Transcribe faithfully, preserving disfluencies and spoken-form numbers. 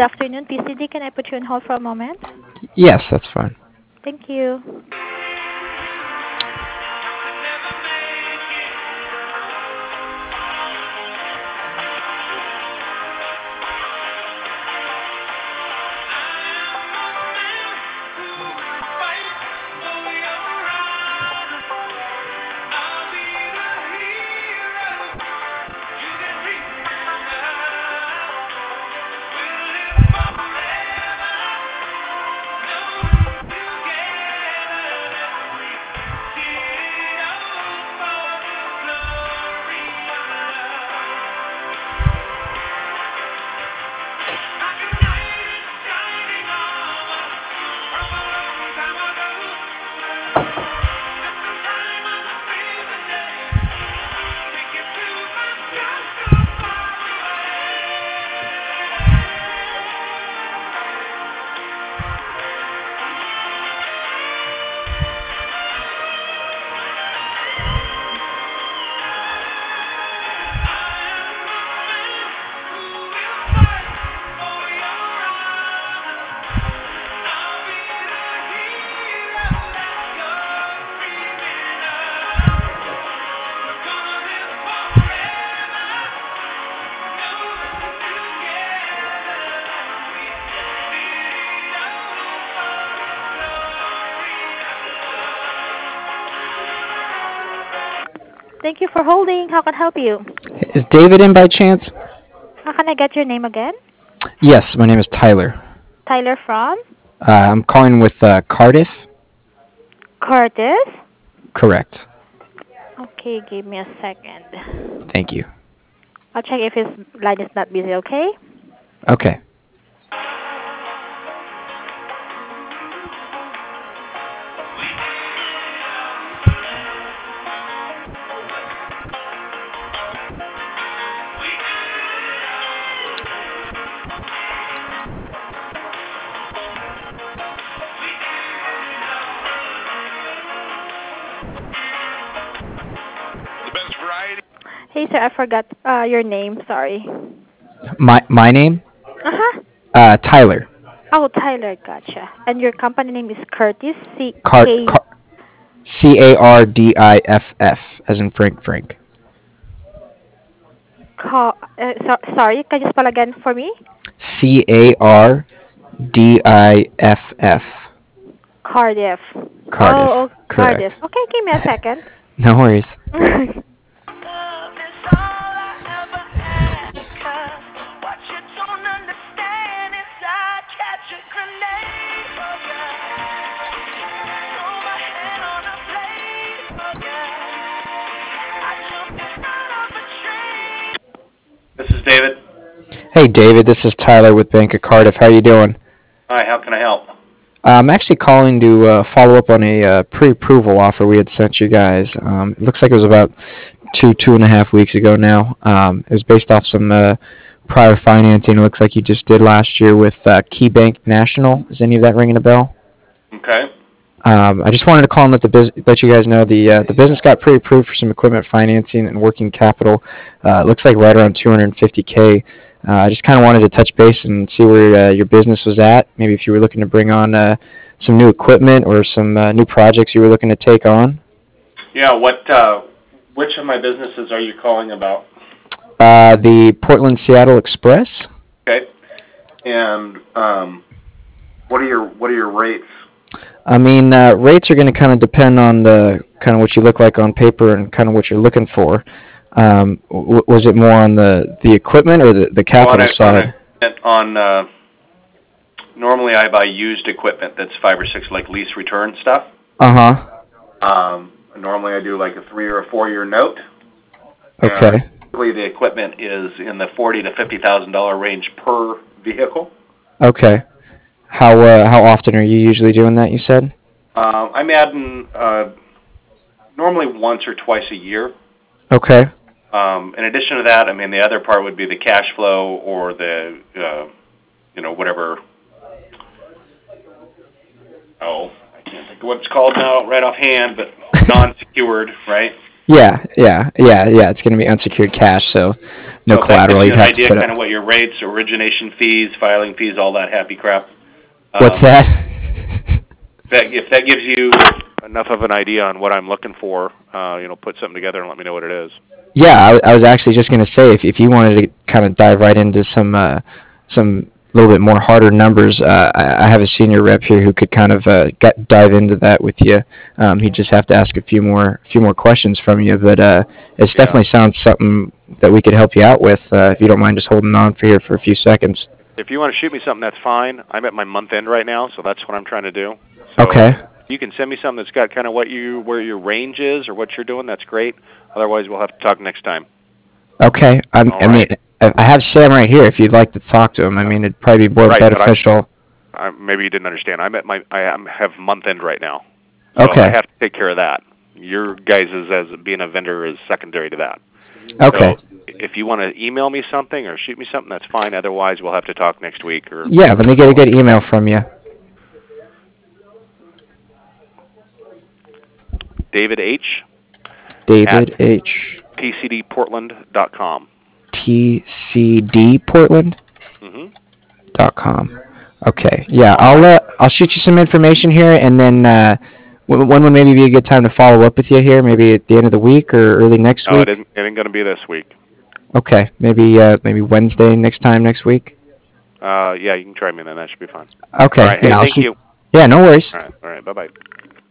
afternoon, P C D. Can I put you on hold for a moment? Yes, that's fine. Thank you. Thank you for holding. How can I help you? Is David in by chance? How can I get your name again? Yes, my name is Tyler. Tyler from Uh, I'm calling with uh, Cardiff. Curtis. Correct. Okay, give me a second. Thank you. I'll check if his line is not busy, okay? Okay. Hey, sir, I forgot uh, your name. Sorry. My my name? Uh huh. Uh, Tyler. Oh, Tyler, gotcha. And your company name is Curtis C Car, K. Car C A R D I F F, as in Frank Frank. Ca- uh, so, sorry, can you spell again for me? C A R D I F F. Cardiff. Oh, Cardiff. oh, Cardiff. Correct. Okay, give me a second. No worries. This is David. Hey, David. This is Tyler with Bank of Cardiff. How you doing? Hi, how can I help? I'm actually calling to uh, follow up on a uh, pre-approval offer we had sent you guys. Um, it looks like it was about two, two and a half weeks ago now. Um, it was based off some uh, prior financing. It looks like you just did last year with uh, KeyBank National. Is any of that ringing a bell? Okay. Um, I just wanted to call and let the bus- let you guys know the uh, the business got pre-approved for some equipment financing and working capital. Uh, it looks like right around two hundred fifty k. Uh, I just kind of wanted to touch base and see where uh, your business was at. Maybe if you were looking to bring on uh, some new equipment or some uh, new projects you were looking to take on. Yeah, what, uh, which of my businesses are you calling about? Uh, the Portland Seattle Express. Okay. And, um, what are your, what are your rates? I mean, uh, rates are going to kind of depend on the kind of what you look like on paper and kind of what you're looking for. Um, w- was it more on the, the equipment or the, the capital On a, side? on, a, on uh, normally I buy used equipment that's five or six, like lease return stuff. Uh huh. Um, normally I do like a three or a four year note. Okay. And usually the equipment is in the forty to fifty thousand dollar range per vehicle. Okay. How uh, how often are you usually doing that? You said. Um, I'm adding uh, normally once or twice a year. Okay. Um, in addition to that, I mean, the other part would be the cash flow or the, uh, you know, whatever. Oh, I can't think of what it's called now right offhand, but non-secured, right? Yeah, yeah, yeah, yeah. It's going to be unsecured cash, so no So if that gives collateral. you You'd an have to idea, put kind of up. what your rates, origination fees, filing fees, all that happy crap. What's Um, that? if that if that gives you enough of an idea on what I'm looking for, uh, you know, put something together and let me know what it is. Yeah, I, I was actually just going to say if if you wanted to kind of dive right into some uh, some little bit more harder numbers, uh, I, I have a senior rep here who could kind of uh, get, dive into that with you. Um, he'd just have to ask a few more few more questions from you, but uh, it Yeah. definitely sounds something that we could help you out with uh, if you don't mind just holding on for here for a few seconds. If you want to shoot me something, that's fine. I'm at my month end right now, so that's what I'm trying to do. So Okay. you can send me something that's got kind of what you where your range is or what you're doing. That's great. Otherwise, we'll have to talk next time. Okay. I'm, All I mean, right. I I have Sam right here if you'd like to talk to him. I mean, it'd probably be more Right, but I, beneficial. I maybe you didn't understand. I'm at my I am have month end right now, so I Okay. have to take care of that. Your guys' as being a vendor is secondary to that. Okay. So if you want to email me something or shoot me something, that's fine. Otherwise, we'll have to talk next week or. Yeah, let me get a good email from you. David H. David at H. T C D Portland dot com. T C D Portland Mm-hmm. dot com. Okay. Yeah, I'll uh, I'll shoot you some information here, and then uh, when, when would maybe be a good time to follow up with you here? Maybe at the end of the week or early next No, it week. isn't, it ain't going to be this week. Okay. Maybe uh, maybe Wednesday next time next week. Uh, yeah, you can try me then. That should be fine. Okay. All right. Hey, Yeah, I'll thank shoot. you. Yeah, no worries. All right. All right. Bye-bye.